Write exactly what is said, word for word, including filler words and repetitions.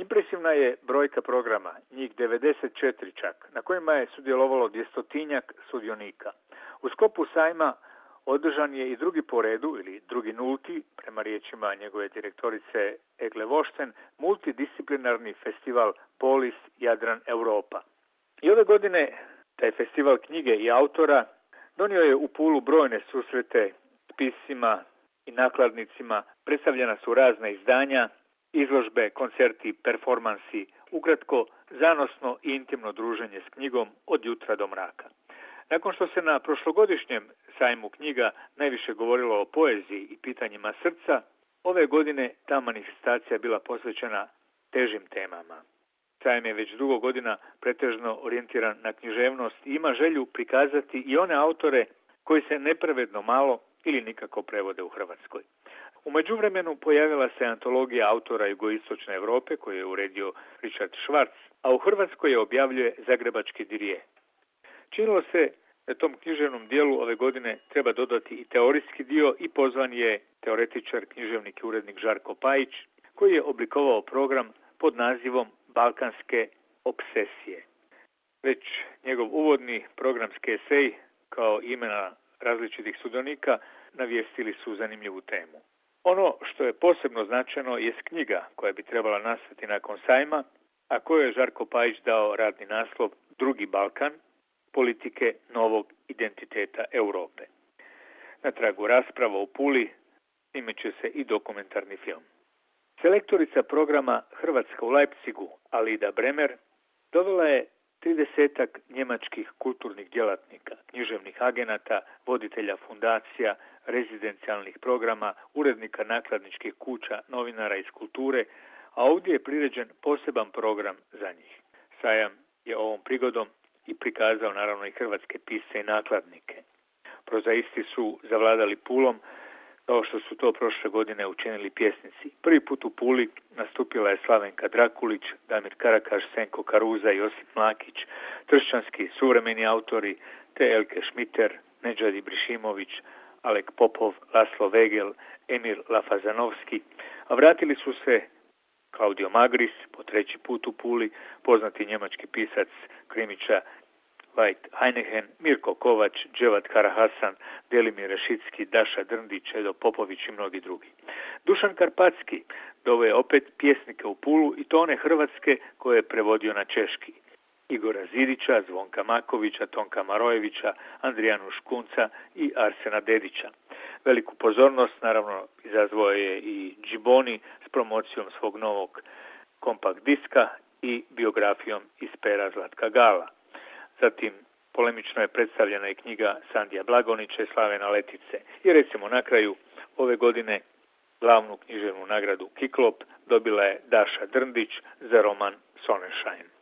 Impresivna je brojka programa, njih devedeset četiri čak, na kojima je sudjelovalo dvjestotinjak sudionika. U sklopu sajma održan je i drugi po redu, ili drugi nulti, prema riječima njegove direktorice Egle Vošten, multidisciplinarni festival Polis Jadran Europa. I ove godine taj festival knjige i autora donio je u Pulu brojne susrete s piscima i nakladnicima, predstavljena su razna izdanja, izložbe, koncerti, performansi, ukratko zanosno i intimno druženje s knjigom od jutra do mraka. Nakon što se na prošlogodišnjem sajmu knjiga najviše govorilo o poeziji i pitanjima srca, ove godine ta manifestacija bila posvećena težim temama. Sajam je već dugo godina pretežno orijentiran na književnost i ima želju prikazati i one autore koji se nepravedno malo ili nikako prevode u Hrvatskoj. U međuvremenu pojavila se antologija autora jugoistočne Europe koju je uredio Richard Schwartz, a u Hrvatskoj je objavljuje Zagrebački dirije. Činilo se da tom književnom dijelu ove godine treba dodati i teorijski dio i pozvan je teoretičar, književnik i urednik Žarko Pajić, koji je oblikovao program pod nazivom Balkanske obsesije. Već njegov uvodni programski esej kao imena različitih sudionika navijestili su zanimljivu temu. Ono što je posebno značajno jest knjiga koja bi trebala nastati nakon sajma, a kojoj je Žarko Pajić dao radni naslov Drugi Balkan, politike novog identiteta Europe. Na tragu rasprava u Puli snimet će se i dokumentarni film. Selektorica programa Hrvatska u Leipzigu, Alida Bremer, dovela je tridesetak njemačkih kulturnih djelatnika, književnih agenata, voditelja fundacija, rezidencijalnih programa, urednika nakladničkih kuća, novinara iz kulture, a ovdje je priređen poseban program za njih. Sajam je ovom prigodom i prikazao naravno i hrvatske pisce i nakladnike. Prozaisti su zavladali Pulom, kao što su to prošle godine učinili pjesnici. Prvi put u Puli nastupila je Slavenka Drakulić, Damir Karakaš, Senko Karuza, Josip Mlakić, tršćanski suvremeni autori, te Elke Šmiter, Nedžad Ibrišimović, Alek Popov, Laslo Vegel, Emir Lafazanovski, a vratili su se Claudio Magris, po treći put u Puli, poznati njemački pisac krimića Veit Heineken, Mirko Kovač, Dževat Karahasan, Delimir Rešicki, Daša Drndić, Edo Popović i mnogi drugi. Dušan Karpatski doveo je opet pjesnike u Pulu i to one hrvatske koje je prevodio na češki. Igora Zidića, Zvonka Makovića, Tonka Marojevića, Andrijanu Škunca i Arsena Dedića. Veliku pozornost naravno izazvao je i Džiboni s promocijom svog novog kompakt diska i biografijom iz pera Zlatka Gala. Zatim polemično je predstavljena i knjiga Sandija Blagonića i Slavena Letice. I recimo na kraju ove godine glavnu književnu nagradu Kiklop dobila je Daša Drndić za roman Sonnenschein.